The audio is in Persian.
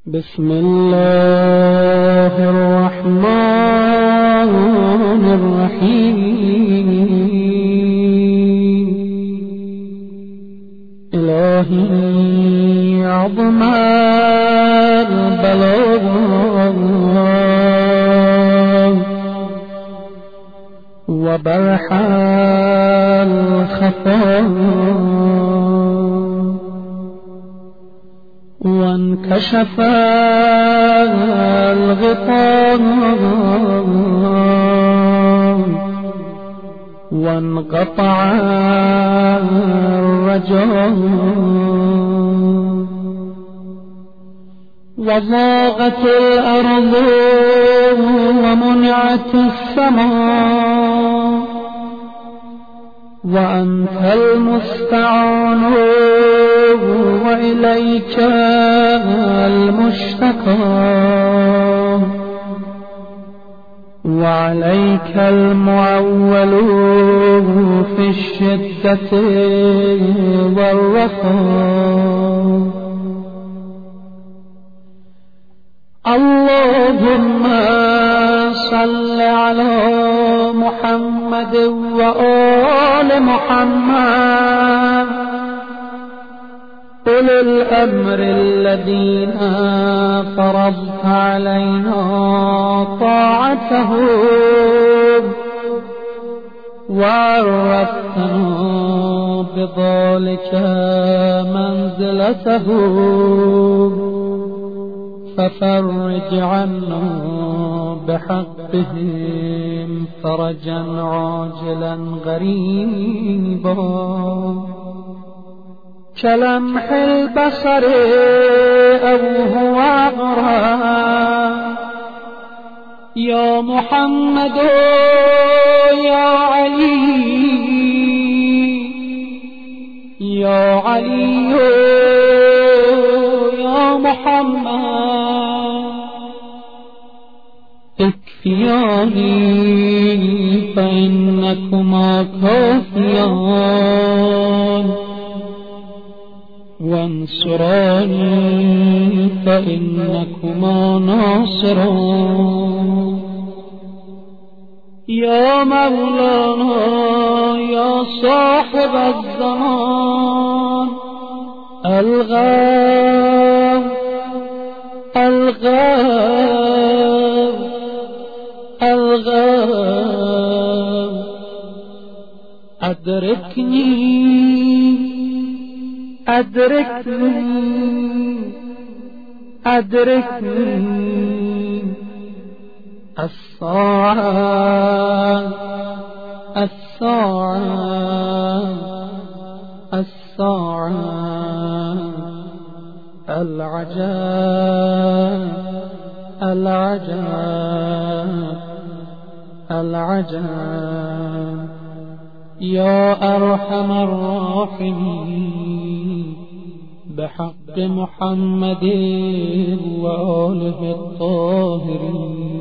بسم الله الرحمن الرحيم. إلهي عظم البلاء وبرح الخفاء وانكشف الغطاء وانقطع الرجاء وضاقت الأرض ومنعت السماء وأنت المستعان وإليك المشتكى وعليك المعول في الشدة والرخاء. اللهم صل على محمد وآل محمد أولي الأمر الذين فرضت علينا طاعتهم وعرفتنا بذلك منزلتهم، ففرج عنا بحقهم فرجا عاجلا غريبا كلمح البصر أو هو أقرب. يا محمد يا علي يا علي يا محمد اكفياني فإنكما كافيان وانصراني فإنكما ناصران. يا مولانا يا صاحب الزمان الغاب الغاب الغاب أدركني أدركني أدركني. الساعة الساعة الساعة العجاب العجاب العجاب. يا أرحم الراحمين بحق محمد وآله الطاهرين.